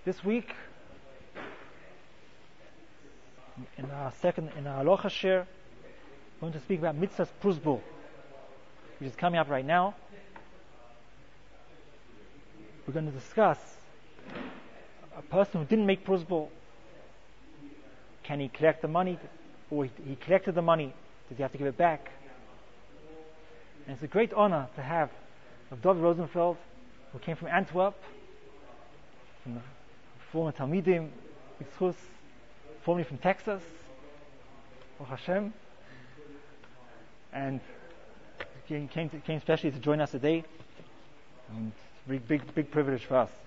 This week, in our Halacha Shir, we're going to speak about Mitzvah's Prusbul, which is coming up right now. We're going to discuss a person who didn't make Prusbul. Can he collect the money? Or he collected the money, does he have to give it back? And it's a great honor to have David Rosenfeld, who came from Antwerp, from the former Talmidim, Yitzchus, formerly from Texas, Baruch Hashem, and he came especially to join us today, and it's a big privilege for us.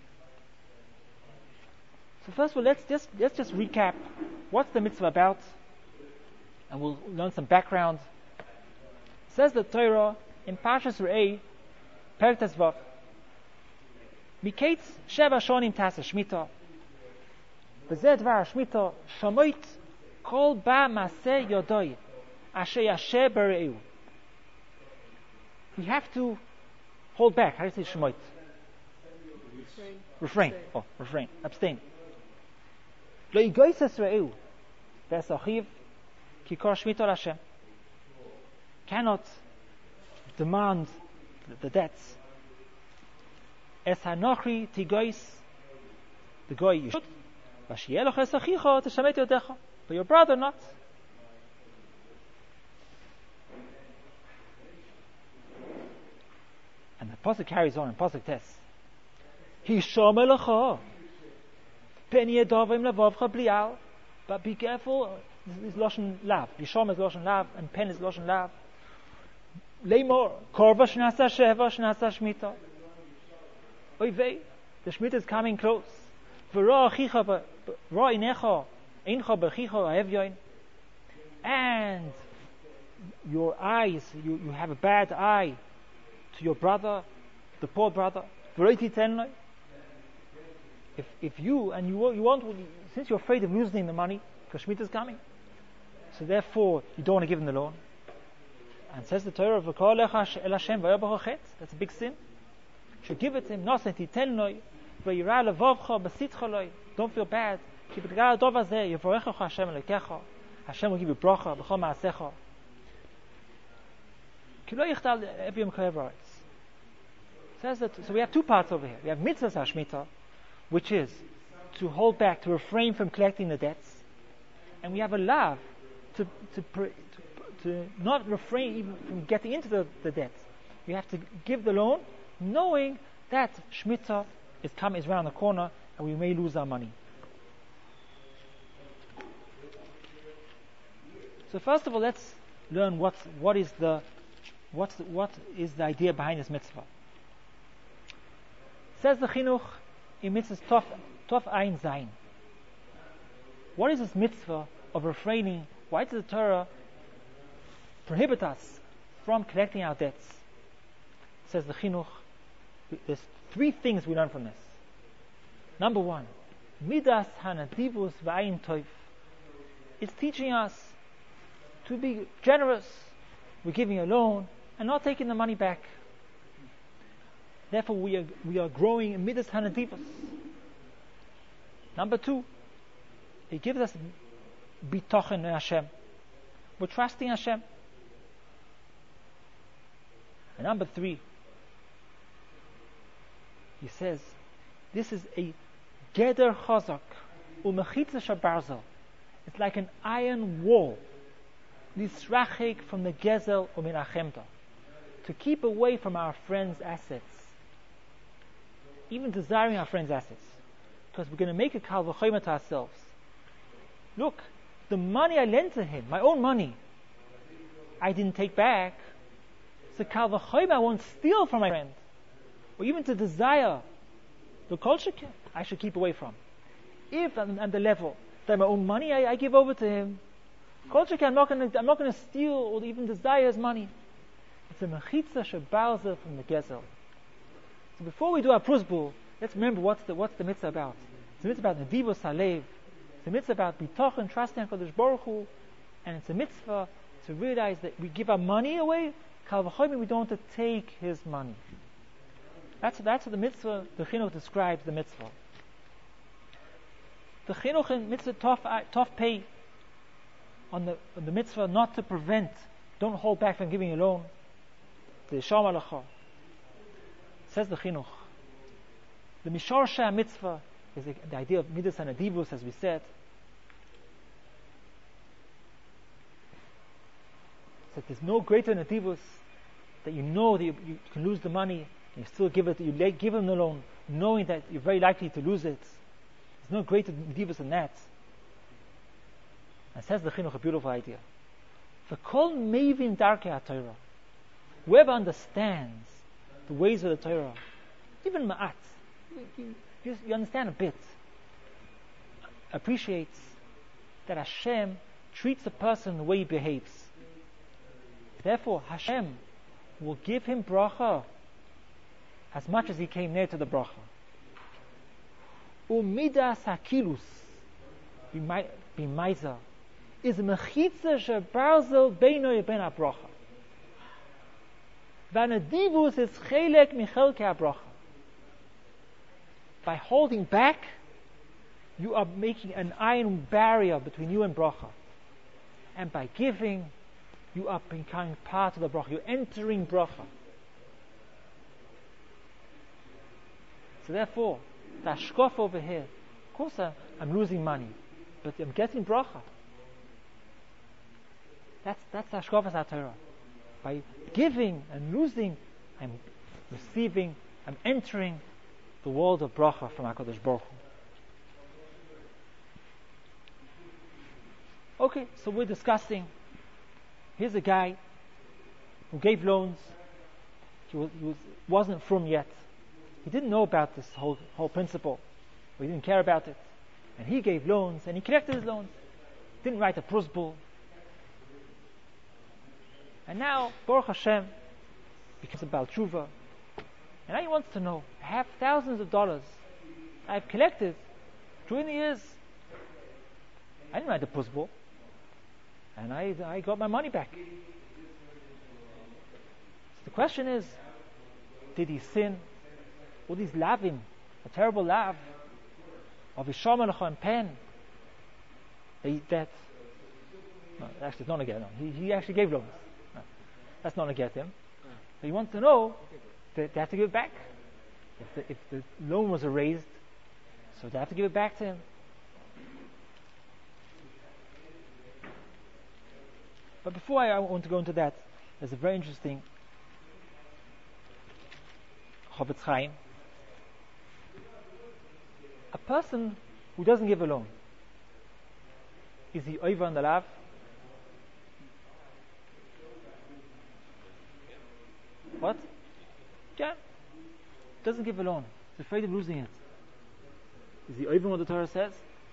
So first of all, let's just recap what's the mitzvah about, and we'll learn some background. Says the Torah in Parshas Re'eh, Perek Tezvav, Miketz Sheva Shonim Tasa Shmita, V'zeh Dvar Shmita Shamoit Kol Ba Maseh Yodoi Asher Yasher Bere'eu. We have to hold back. How do you say Shamoit? Refrain. Abstain. Lo Yigoyses Re'eu V'esachiv Kikor Shmita Hashem. Cannot demand the debts. Es hanochri tigois, the goy you should. Vashiyeloch es achicha teshamet yodecha, but your brother not. And the pasuk carries on in pasuk tes. Hisham elecha, pen yedavim levavcha blial. But be careful. This is lashon lav. Hisham is lashon lav, and pen is lashon lav. Leimor korva shnasa sheva shnasa shmita. Oivei, the Shemitah is coming close. And your eyes, you have a bad eye to your brother, the poor brother. If you want, since you're afraid of losing the money, because Shemitah is coming, so therefore you don't want to give him the loan. And says the Torah, that's a big sin. Should give it to him. Don't feel bad. Hashem will give you bracha. Says that. So we have two parts over here. We have mitzvahs hashmita, which is to hold back, to refrain from collecting the debts, and we have a lav to not refrain even from getting into the debts. We have to give the loan, knowing that Shemitah is around the corner and we may lose our money. So first of all, let's learn what is the idea behind this mitzvah. Says the Chinuch in mitzvahs Tov Ein Zayin. What is this mitzvah of refraining? Why does the Torah prohibit us from collecting our debts? Says the Chinuch, there's three things we learn from this. Number one, Midas Hanadivus V'ayin Toiv. It's teaching us to be generous. We're giving a loan and not taking the money back. Therefore, we are growing in Midas Hanadivus. Number two, it gives us bitochen in Hashem. We're trusting Hashem. And number three, he says, this is a geder chazak umechitza shabarzel. It's like an iron wall, nisrachik from the gezel uminachemta, to keep away from our friend's assets, even desiring our friend's assets, because we're going to make a kal v'chomer to ourselves. Look, the money I lent to him, my own money, I didn't take back. So kal v'chomer I won't steal from my friend, or even to desire the culture I should keep away from. If I'm at the level that my own money I give over to him, culture I'm not going to steal or even desire his money. It's a mechitza shebarzel from the gezel. So before we do our prusbul, let's remember what's the mitzvah about. It's a mitzvah about nedivos halev. It's a mitzvah about bitochen, trusting HaKadosh Baruch Hu, and it's a mitzvah to realize that we give our money away. Kal v'chomer we don't want to take his money. That's what the mitzvah, the Chinuch describes the mitzvah. The chinuch in mitzvah tough pay on the mitzvah not to prevent, don't hold back from giving a loan. The Yisham Halacha says the chinuch. The Misharsha mitzvah is the idea of midas and adivus, as we said. That there's no greater nadivus, that you know that you can lose the money and you still give it. You give him the loan, knowing that you're very likely to lose it. There's no greater nadivus than that. And says the chinuch a beautiful idea. For kol mevin darkei HaTorah, whoever understands the ways of the Torah, even ma'at, you understand a bit, appreciates that Hashem treats a person the way he behaves. Therefore, Hashem will give him bracha as much as he came near to the bracha. Umidas hakilus b'maiza is mechitza shebarzel beino ben habracha. V'anadivus is chelek michelke habracha. By holding back, you are making an iron barrier between you and bracha. And by giving, you are becoming part of the bracha. You're entering bracha. So therefore, the ashkof over here, of course I'm losing money, but I'm getting bracha. That's ashkof as HaTorah. By giving and losing, I'm receiving, I'm entering the world of bracha from HaKadosh Baruch Hu. Okay, so we're discussing. Here's a guy who gave loans. He wasn't from yet. He didn't know about this whole principle. He didn't care about it. And he gave loans, and he collected his loans. Didn't write a prosbul. And now, Baruch Hashem, becomes a Baal Tshuva. And now he wants to know, I have thousands of dollars I've collected during the years. I didn't write the prosbul. And I got my money back. So the question is, did he sin? All these lavim, a terrible lav of Yisham Halacha and pen, that no, actually it's not a get. No, he actually gave loans. No, that's not a get him. But he wants to know that they have to give it back. If the loan was erased, so they have to give it back to him. But before I want to go into that, there's a very interesting Chofetz Chaim. A person who doesn't give a loan, is he over on the lav? What? Yeah. Doesn't give a loan. He's afraid of losing it. Is he over what the Torah says?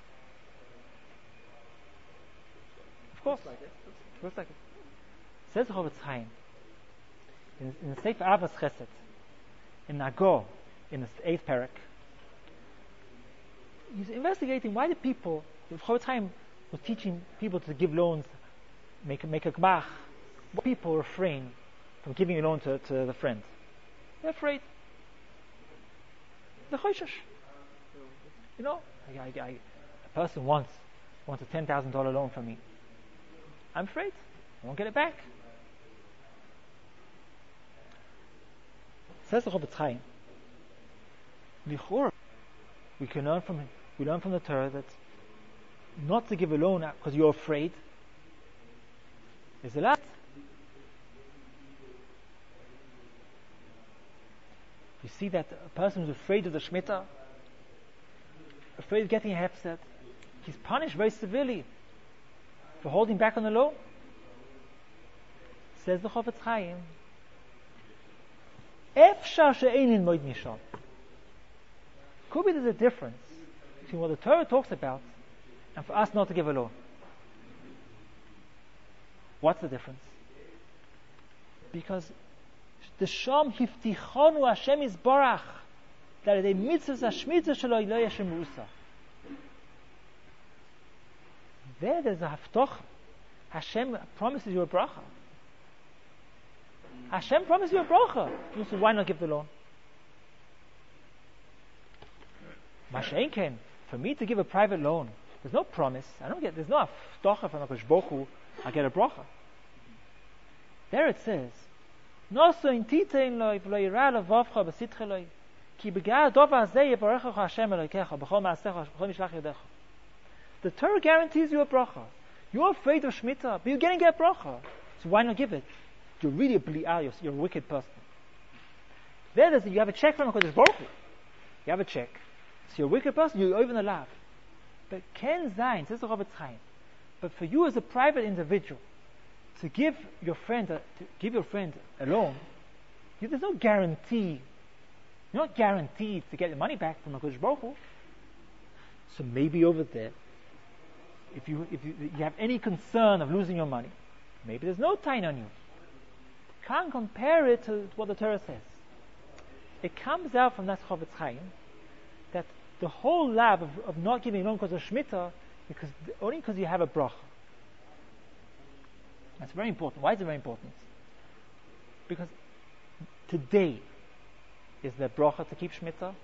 Of course. Looks like it. Says the Chofetz Chaim in the Sefer Avos Chesed, in Nagor, in the 8th parak, he's investigating why the Chofetz Chaim was teaching people to give loans, make a gmach. Why people refrain from giving a loan to the friend? They're afraid. The choishesh. You know, a person wants a $10,000 loan from me. I'm afraid I won't get it back. Says the Chofetz Chaim, Lichor, we learn from the Torah that not to give a loan because you're afraid is a lot. You see that a person who's afraid of the Shemitah, afraid of getting a hefset, he's punished very severely for holding back on the loan. Says the Chofetz Chaim, Efshar she'einin moed misham. Could be there's a difference between what the Torah talks about and for us not to give a loan. What's the difference? Because the Sham hiftichonu Hashem Yisbarach that the mitzvahs hashmitzah shelo lo yashem rusa. There's a haftoch. Hashem promises you a bracha. Hashem promises you a bracha. So why not give the loan? Masha'inken, For me to give a private loan, there's no promise. There's no aftocha from HaKadosh Baruch Hu, I get a bracha. There it says, Noso in titein loi v'lo yira levavcha b'sitche loi ki b'gah dova hazeh yivarechecha Hashem Elokecha b'chol ma'asecha b'chol mishlach yodecha. The Torah guarantees you a bracha. You're afraid of Shemitah, but you're getting a bracha. So why not give it? You're really a bli'ah, you're a wicked person. You have a check from HaKadosh Baruch Hu. You have a check. So you're a wicked person, you're over the lav. But Ken Zayin, says the Chofetz Chaim, but for you as a private individual, to give your friend a loan, there's no guarantee. You're not guaranteed to get your money back from HaKadosh Baruch Hu. So maybe over there, if you have any concern of losing your money, maybe there's no tain on you. Can't compare it to what the Torah says. It comes out from that Chofetz Chaim that the whole lab of not giving loan because of Shemitah, only because you have a bracha. That's very important. Why is it very important? Because today, is there bracha to keep Shemitah?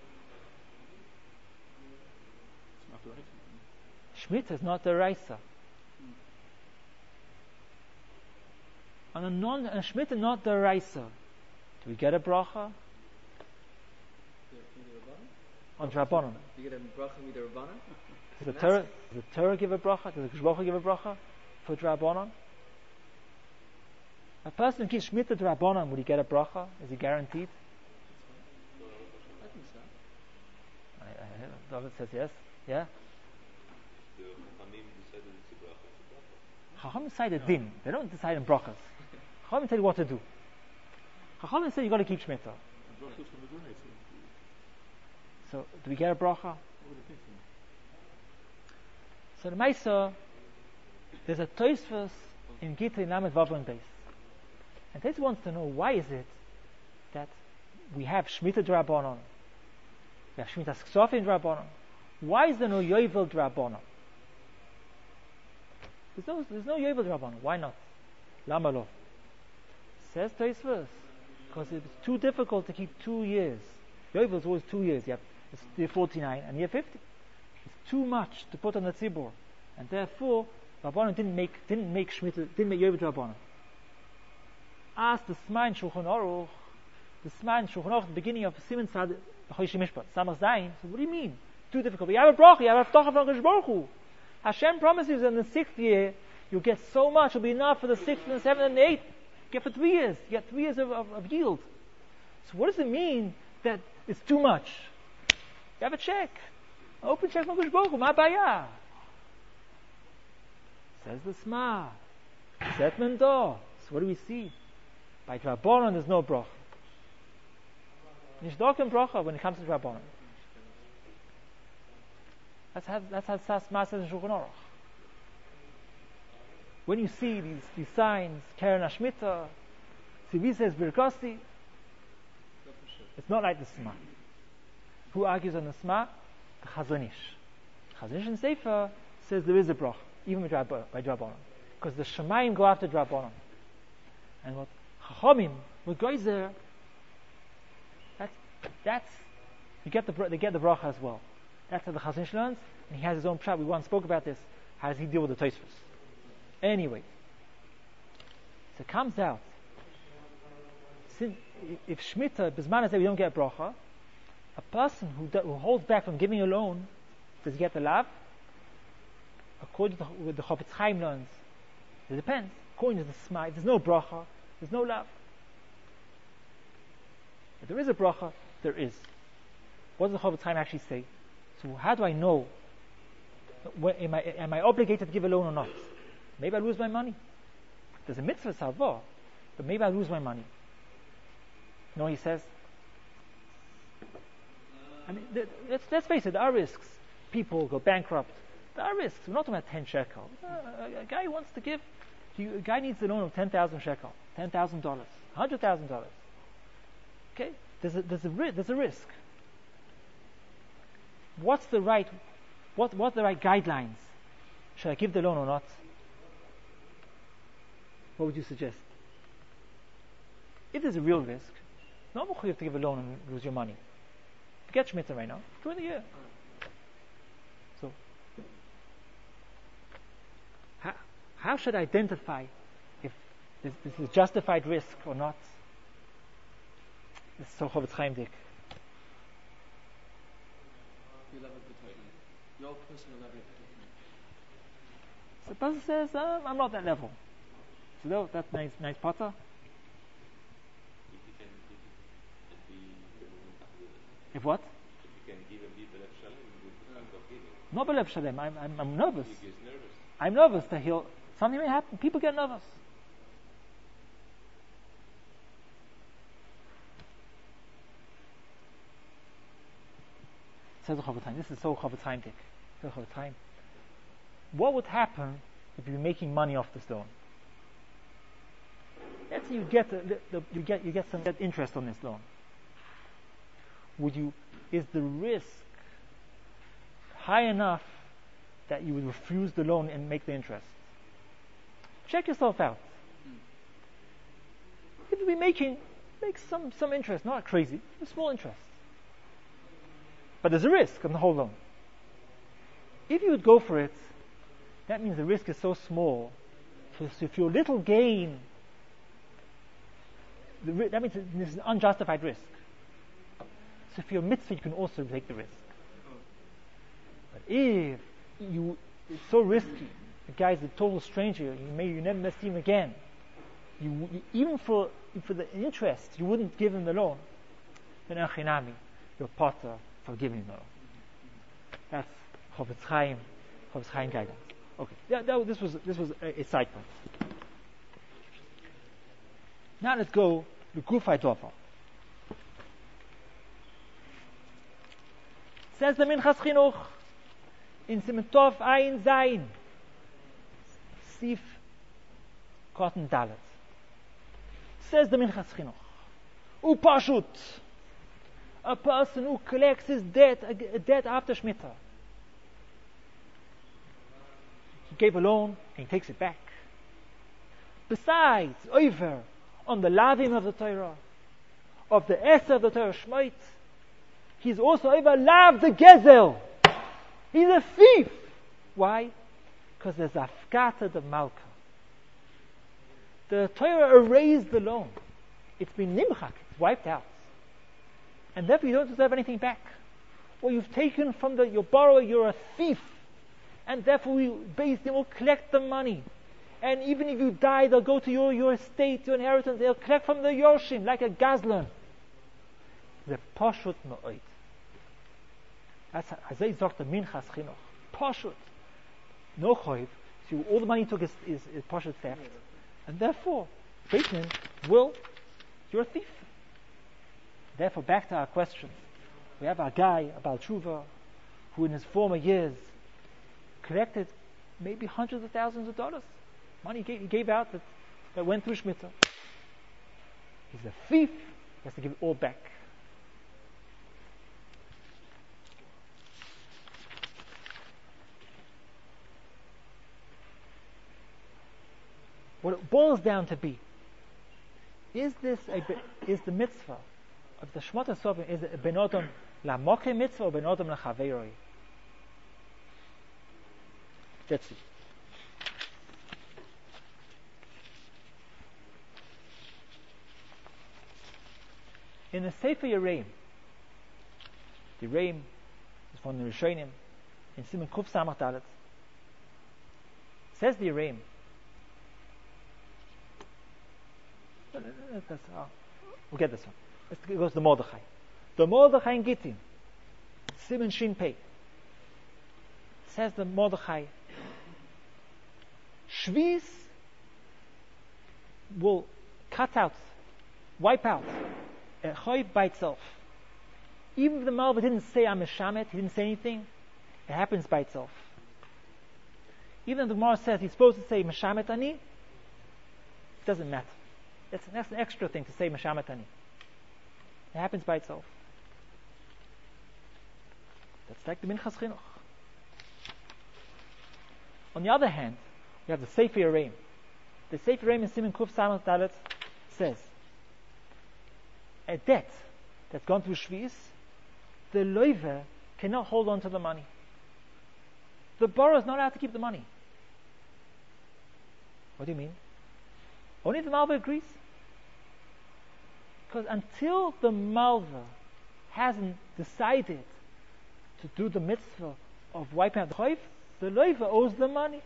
Shemitah is not the Raisa. On a Shemitah not the Raisa, do we get a bracha? On Drabonon. Do you get a bracha with the Rabbana? Does the Torah give a bracha? Does the Shlocha give a bracha for Drabonon? A person who keeps Shemitah Drabonon, would he get a bracha? Is he guaranteed? I think so. David says yes. Yeah? The Chachamim decided it's a bracha. Chachamim decide a din. They don't decide in brachas. Chachamim tell you what to do. Chachamim say you got to keep Shemitah. So, do we get a bracha? So the Maisa, there's a Tosfos in Gita in Lamed Vav and Beis. And Tosfos wants to know why is it that we have Shemitah Drabonon, we have Shemitah Ksofim Drabonon. Why is there no Yovel Drabonon? There's no Yovel Drabonon. Why not? Lama lo? Says Tosfos, because it's too difficult to keep 2 years. Yovel is always 2 years. You have year 49 and year 50. It's too much to put on the tzibur, and therefore Rabbanon didn't make Shemitah, didn't make Yovel Rabbanon. Ask the Sma in Shulchan Aruch, the beginning of Siman Sad Chodesh Mishpat, Samach Zayin. So what do you mean? Too difficult. But you have a bracha, you have a aftocha from HaKadosh Baruch Hu. Hashem promises in the 6th year you'll get so much, it'll be enough for the 6th and the 7th and the 8th. You get for 3 years. You get 3 years of yield. So what does it mean that it's too much? You have a check. An open check from HaKadosh Baruch Hu. Ma baya. Says the Sma. Set Mendo. So what do we see? By Drabonon there's no bracha. Nishdokim bracha when it comes to Drabonon. That's how Sma says in Shulchan Aruch. When you see these signs, Keren HaShemitah, Tzivi says Birkosi, it's not like the Sma. Who argues on the Sma? The Chazon Ish. Chazon Ish in Sefer says there is a bracha, even by Drabonon, because the Shemayim go after Drabonon, and what Chachamim, what goes there, that's they get the bracha as well. That's how the Chazon Ish learns, and he has his own pshat. We once spoke about this. How does he deal with the Tosfos? Anyway, so it comes out. If Shemitah, Bisman says we don't get bracha, a person who holds back from giving a loan, does he get the lav? According to what the Chofetz Chaim learns, it depends. According to the Sma, there's no bracha, there's no lav. If there is a bracha, there is. What does the Chofetz Chaim actually say? So how do I know? Am I obligated to give a loan or not? Maybe I lose my money. There's a mitzvah salva, but maybe I lose my money. You know what he says? I mean, let's face it, there are risks. People go bankrupt. There are risks. We're not talking about 10 shekel. A guy wants to give, a guy needs a loan of 10,000 shekel, $10,000, $100,000. Okay? There's a risk. What's the right guidelines? Should I give the loan or not? What would you suggest? If there's a real risk, no more you have to give a loan and lose your money. Forget Shemitah right now. During the year. How should I identify if this is justified risk or not? This is so Chofetz Chaim Dik. Your level between your personal level between. So the person says, I'm not that level. So no, that's nice potter. If what? If you can give a bit of shalom with the fact of giving. Not belev shalem. I'm nervous. He gets nervous. I'm nervous that something may happen. People get nervous. Says the Chofetz Chaim. This is so Chofetz Chaim Dik. So Chofetz Chaim. What would happen if you're making money off the stone? Let's say you get some interest on this loan. Is the risk high enough that you would refuse the loan and make the interest? Check yourself out. If you make some interest, not crazy, a small interest. But there's a risk on the whole loan. If you would go for it, that means the risk is so small. So if your little gain, that means this is an unjustified risk. So if you're a mitzvah, you can also take the risk. But if it's so risky, the guy's a total stranger, you never see him again. Even for the interest, you wouldn't give him the loan. Then achinami, your potter for giving the loan. That's Chofetz Chaim guidance. Okay, this was a side point. Now let's go to Gufay Dover. Says the Minchas Chinuch in Siman Tov Ayin Zayin Sif Cotton Dalet. Says the Minchas Chinuch, Upashut, a person who collects his debt, a debt after Shemitah. He gave a loan and he takes it back. Besides, over on the lavim of the Torah, of the Eser of the Torah Shmait, he's also over lav the Gezel. He's a thief. Why? Because there's afkata the Malka. The Torah erased the loan. It's been nimchak, it's wiped out. And therefore you don't deserve anything back. Or you've taken from your borrower, you're a thief. And therefore Beis Din will collect the money. And even if you die, they'll go to your estate, your inheritance, they'll collect from the Yoshim, like a gazlan. The Pashut Ma'oid. That's Azay Zok the Minchas Chinuch. Pashut. No choiv. So all the money he took is Pashut theft. And therefore, Beis Din you're a thief. Therefore, back to our questions. We have a guy, a Baal Tshuva, who in his former years collected maybe hundreds of thousands of dollars. Money he gave out that went through Shemitah. He's a thief. He has to give it all back. What it boils down to be, is the mitzvah of the Shmata Sovim, is it ben Odom la Mokhe mitzvah or ben Odom la Chaveiroi? Let's see. In the Sefer Yereim, the Yereim is from the Rishonim, in Siman Kuf Samach Dalet, says the Yereim, we'll get this one. It goes to Mordechai. The Mordechai in Gittin, Siman Shin Pei, says the Mordechai, Shvis will wipe out a choiv by itself. Even if the Malva didn't say I'm a shamet, he didn't say anything, it happens by itself. Even if the Gemara says he's supposed to say Meshamet Ani, it doesn't matter. That's an extra thing to say Meshamet Ani. It happens by itself. That's like the Minchas Chinuch. On the other hand, we have the Sefer Yereim. The Sefer Yereim in Siman Kuf Samach Dalet says, a debt that's gone through Shvis, the loiver cannot hold on to the money. The borrower is not allowed to keep the money. What do you mean? Only the Malva agrees. Because until the Malva hasn't decided to do the mitzvah of wiping out the chayv, the loiva owes the money.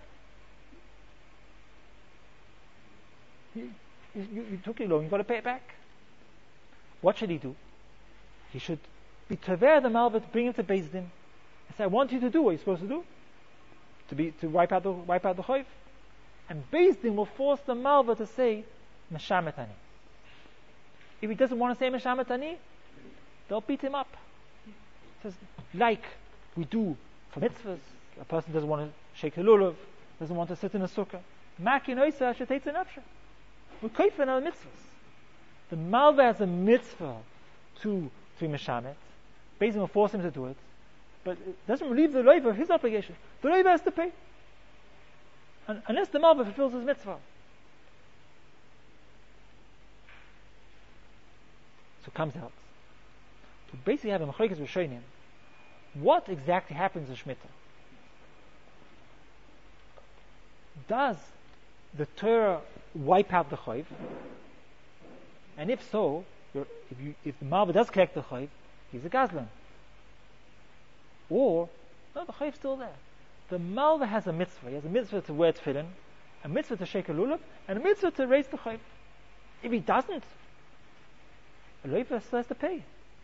You took your loan, you've got to pay it back. What should he do? He should be taver the Malva to bring him to Beis Din and say, I want you to do what you're supposed to do, to wipe out the chayv. And Beis Din will force the Malva to say Meshametani. If he doesn't want to say Meshametani, they'll beat him up. Says, like we do for mitzvahs, a person doesn't want to shake the lulav, doesn't want to sit in a sukkah. Makin oisa shetetz nafsha. We're koifen on mitzvahs. The Malva has a mitzvah to be Meshamet. Beis Din will force him to do it, but it doesn't relieve the loiva of his obligation. The loiva has to pay. Unless the Malva fulfills his mitzvah. So it comes out. We basically have a Machlokes Rishonim. What exactly happens in Shemitah? Does the Torah wipe out the chayv? And if so, if the Malva does collect the chayv, he's a gazlan. Or, no, the chayv's still there. The Malva has a mitzvah. He has a mitzvah to wear tefillin, a mitzvah to shake a lulav, and a mitzvah to raise the chayv. If he doesn't, the loiva still has to pay.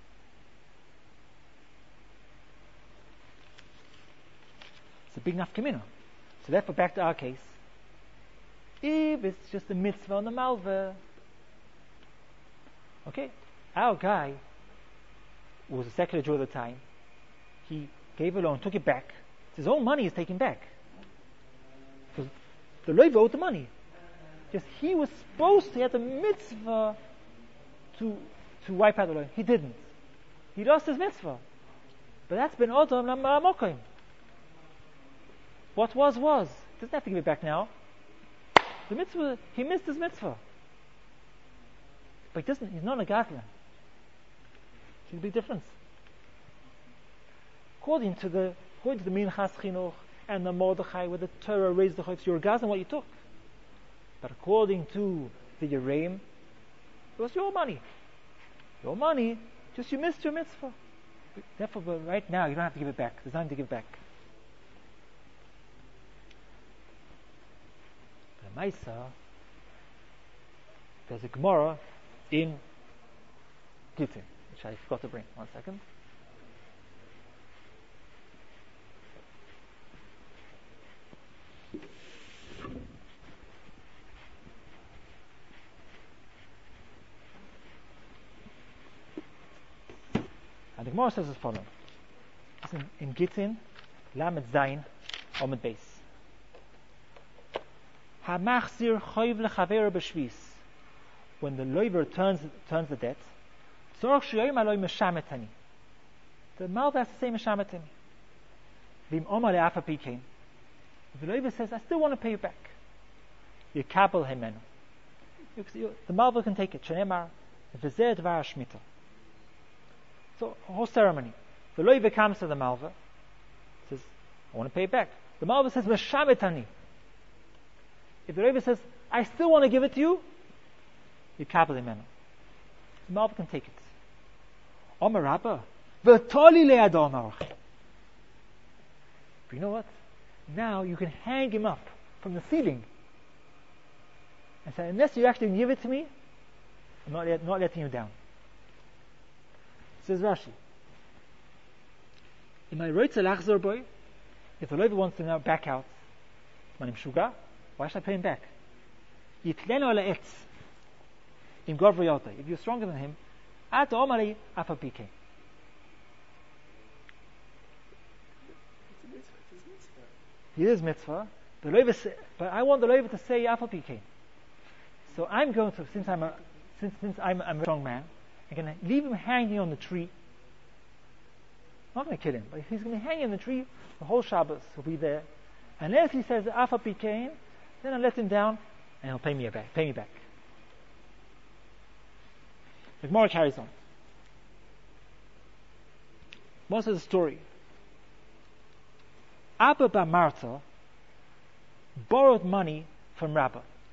It's a big nafkamina. So therefore, back to our case. If it's just a mitzvah on the Malva, okay, our guy was a secular Jew at the time. He gave a loan, took it back. His own money is taken back. Because the loiva owed the money. Just he was supposed to have the mitzvah to wipe out the loan. He didn't. He lost his mitzvah. But that's been odom l'mokim. What was. Doesn't have to give it back now. The mitzvah, he missed his mitzvah. But he's not a Gatlan. It's a big difference. According to the Minchas Chinuch and the Mordechai, where the Torah raised the chayv, you're a Gazlan what you took. But according to the Yereim, it was your money. Your money, just you missed your mitzvah. Therefore, right now, you don't have to give it back. There's nothing to give back. But Maisa, there's a Gemara in Gittin, which I forgot to bring. 1 second. And the Gemara says as follows. It's in Gittin, Lamed Zayin, Omid Beis. Hamachzir choyv lechaver b'shvis. When the loiver turns the debt, tzorach sheyom aloi meshametani. The Malva has to say meshametani. V'im omar le'afa pikein. If the loiver says, I still want to pay you back, yekabel himenu. The Malva can take it. Shenemar v'zeh dvar shmita. So, a whole ceremony. The loiva comes to the Malva, says, I want to pay it back. The Malva says, meshametani. If the loiva says, I still want to give it to you, you kabel imenu. The Malva can take it. Omer Rabba, v'toli le'ado marach. But you know what? Now you can hang him up from the ceiling and say, unless you actually give it to me, I'm not letting you down. Says Rashi, if the loiva wants to now back out, why should I pay him back? If you're stronger than him, he is mitzvah. But I want the loiva to say Afa Pikein. So I'm going to, since I'm a strong man, I'm going to leave him hanging on the tree. I'm not going to kill him, but if he's going to be hanging on the tree, the whole Shabbos will be there. Unless he says Afa Pikein, then I'll let him down and he'll pay me back. The Gemara carries on. Most of the story. Abba Bar Marta borrowed money from Rabbah.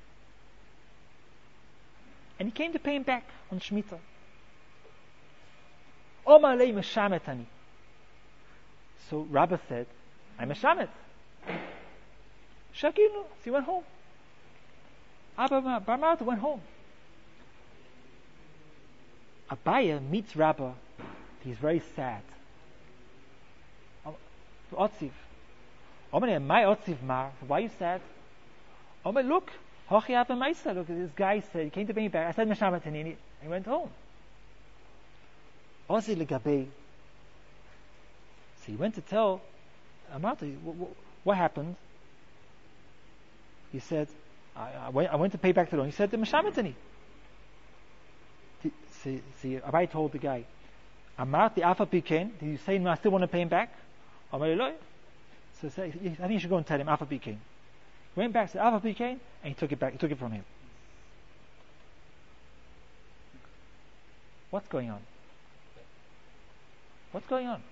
And he came to pay him back on Shemitah. Omar lei meshametani. So Rabbi said, I'm a shamet. Shakinu. So he went home. Abba Bar Martha went home. Abaya meets Rabbi. He's very sad. Otziv. Omar, my Otziv Mar. Why are you sad? Omar, look. Hochi Abba Maisa. Look, this guy said, he came to bring me back. I said, meshametani. And he went home. Ozi legabe. So he went to tell Martha, what happened? He said, I went to pay back the loan. He said, meshametani. See, Abai told the guy, Amarti Afa Pikain, did you say, no, I still want to pay him back? So I think you should go and tell him Afa Pikain. He went back to Afa Pikain, and he took it back. He took it from him. What's going on? What's going on?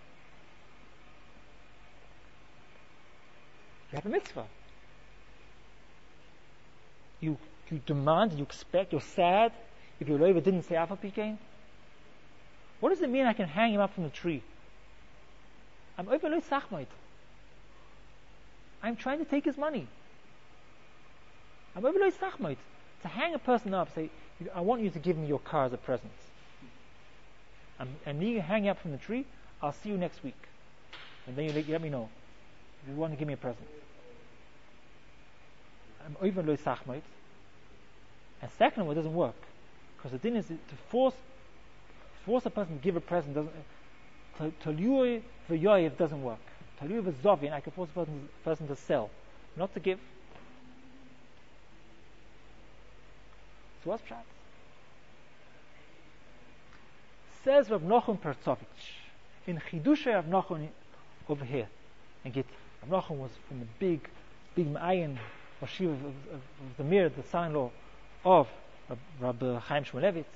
You have a mitzvah. You demand, you expect, you're sad if your loiva didn't say Afa Pikain. What does it mean I can hang him up from the tree? I'm over loy sachmait. I'm trying to take his money. I'm over loy sachmait. To hang a person up, say, I want you to give me your car as a present. And you hang up from the tree, I'll see you next week. And then you let me know if you want to give me a present. I'm over loy sachmait. And second, it doesn't work. Because the thing is, to force a person to give a present doesn't. Talui v'yoyev doesn't work. Talui v'zovin, I can force a person to sell, not to give. So what's pshat? Says Rav Nachum Pertzovich in Chidushay Rav Nachum over here. And get Rav Nachum was from the big Ma'ayin of Shiva of the Mir, the son-in-law of Rabbi Chaim Shmulevitz.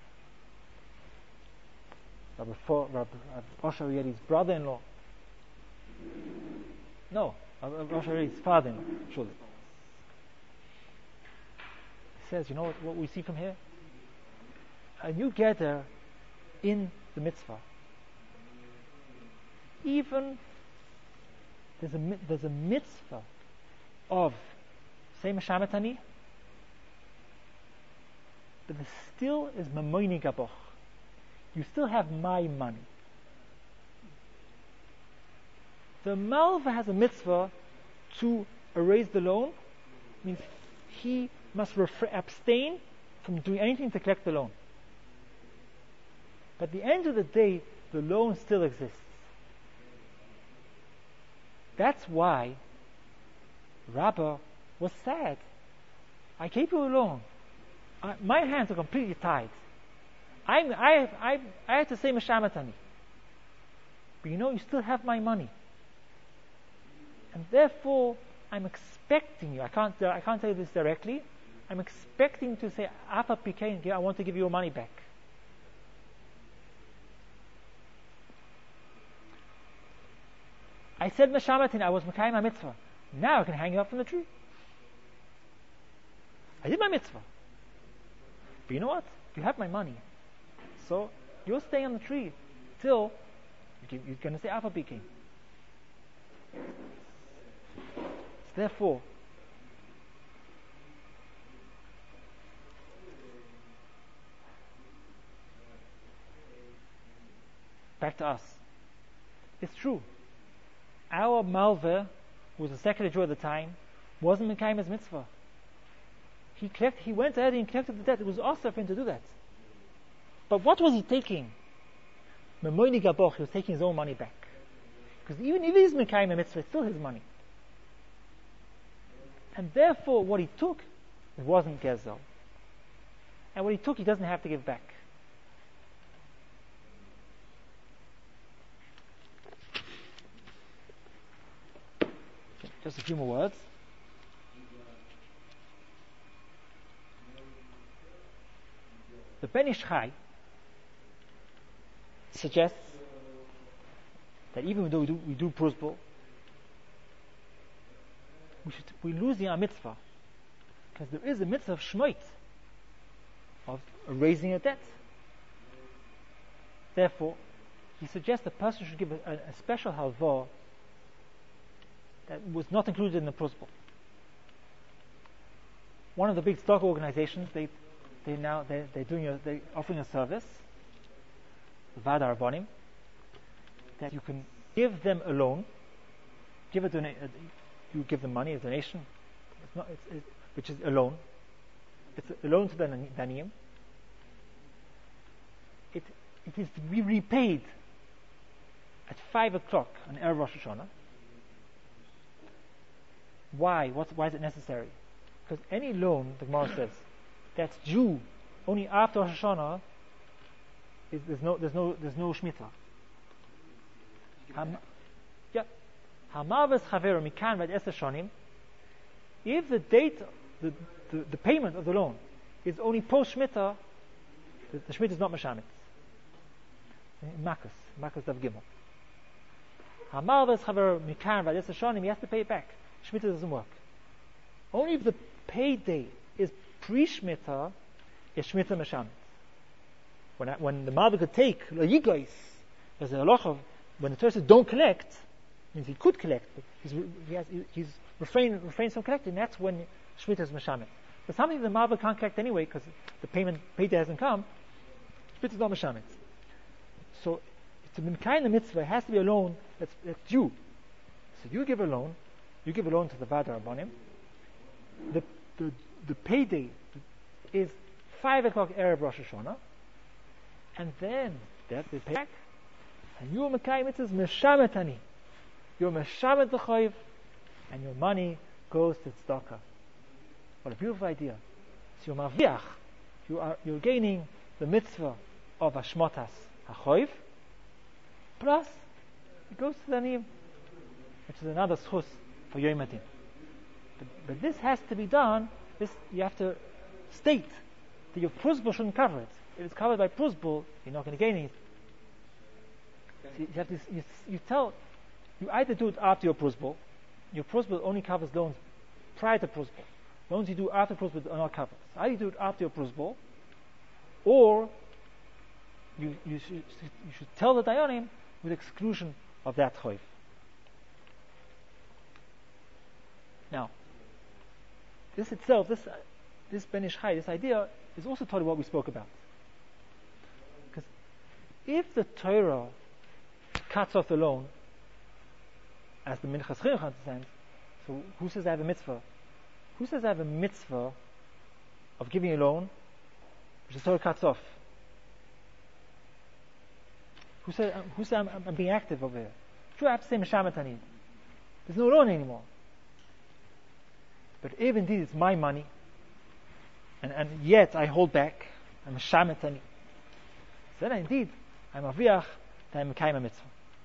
Rabbi Osher Yedi's brother-in-law. No, Rabbi Osher Yedi's father-in-law. Surely. He says, you know what we see from here? A new gather in the mitzvah. Even there's a mitzvah of say meshametani, but there still is mamoini gaboch. You still have my money. The malva has a mitzvah to erase the loan. Means he must abstain from doing anything to collect the loan. But at the end of the day, the loan still exists. That's why Rabbah was sad. I gave you a loan. My hands are completely tied. I have to say meshametani. But you still have my money. And therefore, I'm expecting you. I can't tell you this directly. I'm expecting to say, Afa Pikain, I want to give you your money back. I said meshametani, I was mekayim my mitzvah. Now I can hang you up from the tree. I did my mitzvah. But you know what? You have my money. So you'll stay on the tree till you're going to say Afa Pikain. Therefore, back to us. It's true. Our Malva, who was the secretary Jew at the time, wasn't Mekayim his mitzvah. He went ahead and collected the debt. It was also for him to do that. But what was he taking? Memoini Gaboch, he was taking his own money back. Because even if he is Mekayim a mitzvah, it's still his money. And therefore, what he took, it wasn't Gezel. And what he took, he doesn't have to give back. Just a few more words. The Ben Ish Chai suggests that even though we do prosbul, we lose the mitzvah, because there is a mitzvah of shmoit. of erasing a debt. Therefore, he suggests the person should give a special halva that was not included in the prosbul. One of the big stock organizations, they're offering a service, the Vada Rabbanim, that you can give them a loan, you give them money, a donation, which is a loan. It's a loan to the Daniyim. It is to be repaid at 5 o'clock on Erev Rosh Hashanah. Why? Why is it necessary? Because any loan, the Gemara says, that's due only after Rosh Hashanah, there's no shmita. Hamavas chaver mikan vad 10 shonim. If the date, the payment of the loan is only post shmita, the shmita is not mashamitz. Makas dav gimel. Hamavas chaver mikan vad 10 shonim, he has to pay it back. Shmita doesn't work. Only if the payday is pre-shmita, is shmita mashamitz. When the Malva could take l'yigais, there's a halacha of when the Torah says don't collect, means he could collect, but he's refrained from collecting. That's when shmita is mashamitz. But something the Malva can't collect anyway because the payday hasn't come. Shmita is not mashamitz. So to be kind of mitzvah, it has to be a loan that's due. So you give a loan to the Vada Rabbanim. The payday is 5 o'clock Erev Rosh Hashanah, and then they pay back, and your Mekayim mitzvah is meshametani. You're meshamet the chayiv, and your money goes to tzedakah. What a beautiful idea! So you're maviach, you're gaining the mitzvah of hashmatas hachayiv, plus it goes to the aniyim, which is another schus for Yom Adin. But this has to be done. You have to state that your prosbul shouldn't cover it. If it's covered by prosbul, you're not going to gain anything. So you either do it after your prosbul. Your prosbul only covers loans prior to prosbul. Loans you do after prosbul are not covered. So either you do it after your prosbul, or you should tell the dayanim with exclusion of that choiv. Now, this itself, this Ben Ish Chai, this idea, is also taught what we spoke about. Because if the Torah cuts off the loan, as the Minchas Chinuch understands, so who says I have a mitzvah? Who says I have a mitzvah of giving a loan which the Torah cuts off? Who said I'm being active over here? Sure, I have to say Meshamet Ani. There's no loan anymore. But if indeed it's my money, and yet I hold back, I'm a shametani, then indeed I'm a viach, that I'm a kaima mitzvah.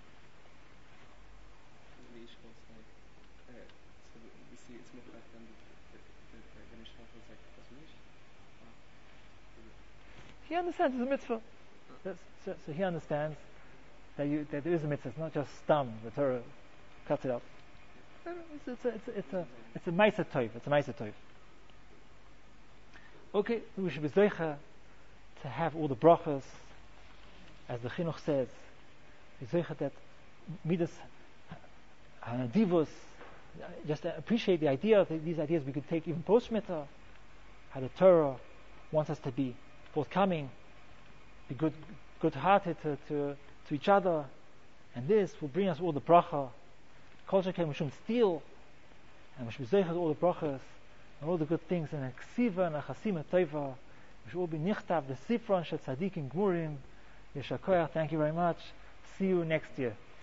He understands it's a mitzvah. So he understands that there is a mitzvah. It's not just stam. The Torah cuts it off. It's a ma'aser tov. It's a ma'aser tov. Okay, we should be zeicha to have all the brachas, as the Chinuch says. Be zeicha that midas hanadivus. Just appreciate the idea. These ideas we could take even post shmita. How the Torah wants us to be forthcoming, be good-hearted to each other, and this will bring us all the bracha. Culture came, we shouldn't steal, and we should be zeicha all the brachas and all the good things, and a ksiva and a chasima tova. We should all be nichtav the sifron shel tzadikim gmurim. Yeshar koach. Thank you very much. See you next year.